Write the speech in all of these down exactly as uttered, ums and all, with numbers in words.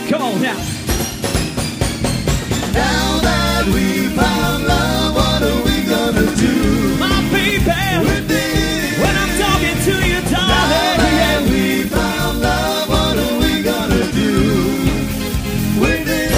Come on now. Now that we found love, what are we gonna do? My baby, With this. when I'm talking to you, Now darling. that we found love, what are we gonna do? With this.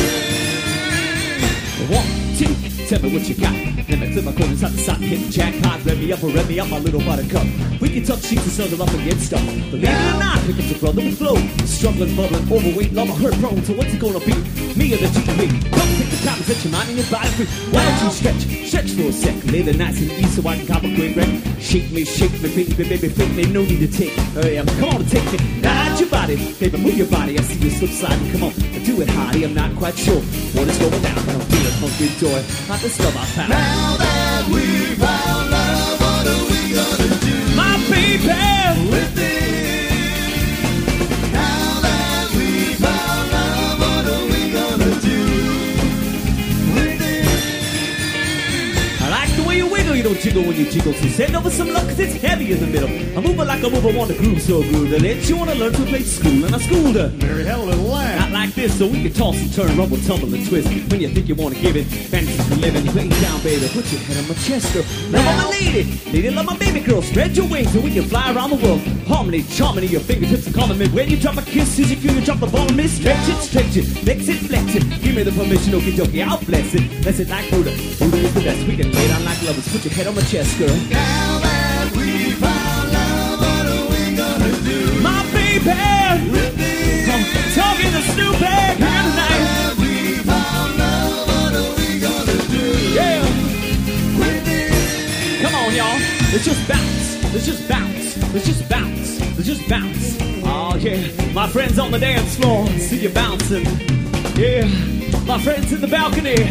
One, two, tell me what you got. Let me flip my coin inside the sock, hit the jackpot. Rev me up or rev me up, my little buttercup. We can tuck sheets and snuggle up and get stuff. Believe it or not, here comes your brother with flow. Struggling, bubbling, overweight, love, hurt prone. So what's it gonna be? Me or the G me? Come take the time and set your mind and your body free. Why don't you stretch, stretch for a sec. Lay the nice and easy so I can cop a quick wreck. Shake me, shake me, baby, baby, baby, me. No need to take. Oh yeah, come on and take me. Now your body, baby, move your body. I see you slip sliding. Come on, do it, hottie. I'm not quite sure what is going down, but I'm feeling funky joy. Not this love I found. Now that we found love, what are we gonna do? My baby. With this. Now that we found love, what are we gonna do? With this. I like the way you wiggle, you don't jiggle when you jiggle. So send over some luck, cause it's heavy in the middle. I'm moving like a mover, want to groove so good. That it you wanna learn to play school, and I schooled her. Mary had a little laugh. Not like this, so we can toss and turn, rumble, tumble, and twist. When you think you wanna give it, fantasies for living. Lay down, baby, put your head on my chest, girl. Love my lady, lady, love my baby girl. Spread your wings and we can fly around the world. Harmony, charmony, your fingertips are calling me. When you drop a kiss, as you feel you drop the ball on me. Stretch it, stretch it, flex it, flex it. Give me the permission, okie dokie, I'll bless it. Bless it like Buddha, Buddha is the best. We can lay down like lovers, put your head on my chest, girl. Now that we found love, what are we gonna do? My baby, With this. I'm talking to Snoop Dogg here Now tonight. that we found love, what are we gonna do? Yeah. With this. Come on, y'all. Let's just bounce. Let's just bounce. Let's just bounce. Let's just bounce. Oh, yeah. My friends on the dance floor, see you bouncing. Yeah. My friends in the balcony,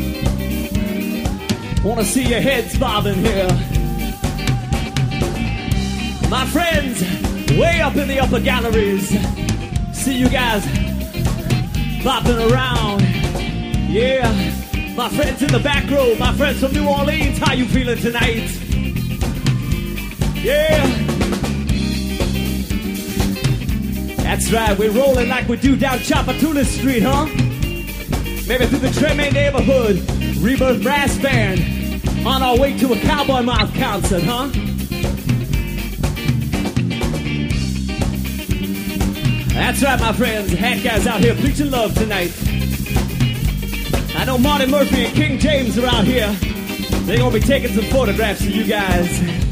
wanna see your heads bobbing here. My friends, way up in the upper galleries, see you guys bopping around. Yeah. My friends in the back row, my friends from New Orleans, how you feeling tonight? Yeah. That's right, we're rolling like we do down Chapatula Street, huh? Maybe through the Treme neighborhood, Rebirth Brass Band, on our way to a Cowboy Mouth concert, huh? That's right, my friends, Hat Guys out here preaching love tonight. I know Marty Murphy and King James are out here. They're gonna be taking some photographs of you guys.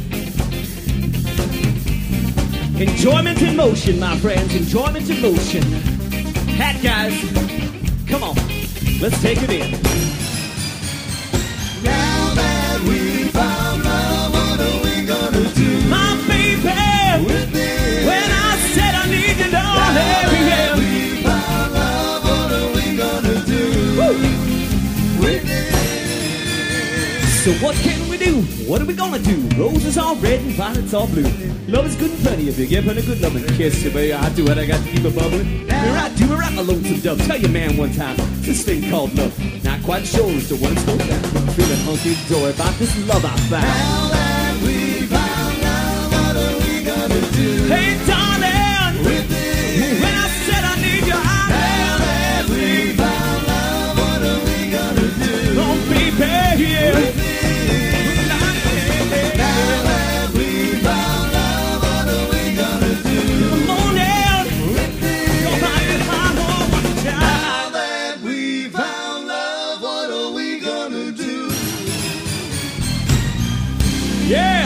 Enjoyment in motion, my friends. Enjoyment in motion. Hat Guys, come on. Let's take it in. Now that we found love, what are we gonna do? My baby, With this. when I said I need you, Now that darling. we found love, what are we gonna do? With this. So what can we do? What are we gonna do? Roses are red and violets are blue. Love is good and plenty if you give her a good loving kiss. Baby, I do what I got to keep it bubbling. Here I do, right, my lonesome dove. Tell your man one time, this thing called love. Not quite sure as to what it's going down. Feeling hunky dory about this love I found. Now that we found love, what are we gonna do? Hey, darling, With this. when I said I need you, I Now that we found love, what are we gonna do? don't be bad here. With this. Now that we found love, what are we gonna do? Come on down. With this. Nobody find home one Now child. that we found love, what are we gonna do? Yeah.